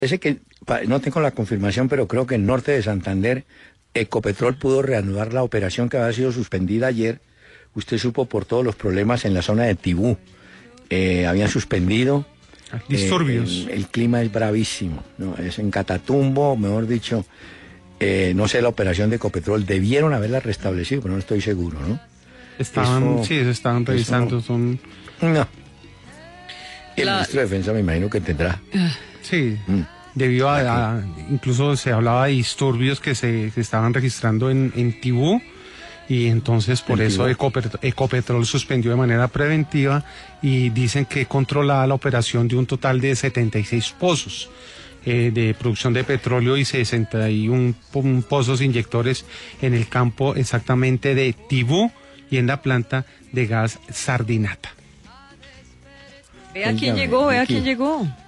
Parece que, no tengo la confirmación, pero creo que en norte de Santander, Ecopetrol pudo reanudar la operación que había sido suspendida ayer. Usted supo por todos los problemas en la zona de Tibú. Habían suspendido. Disturbios. El clima es bravísimo, ¿no? Es en Catatumbo, mejor dicho. No sé la operación de Ecopetrol. Debieron haberla restablecido, pero no estoy seguro, ¿no? Estaban revisando. No. El ministro de Defensa me imagino que tendrá. Sí, debido a incluso se hablaba de disturbios que se estaban registrando en Tibú, y entonces por eso Ecopetrol suspendió de manera preventiva y dicen que controlaba la operación de un total de 76 pozos de producción de petróleo y 61 pozos inyectores en el campo exactamente de Tibú y en la planta de gas Sardinata. Vea quién llegó.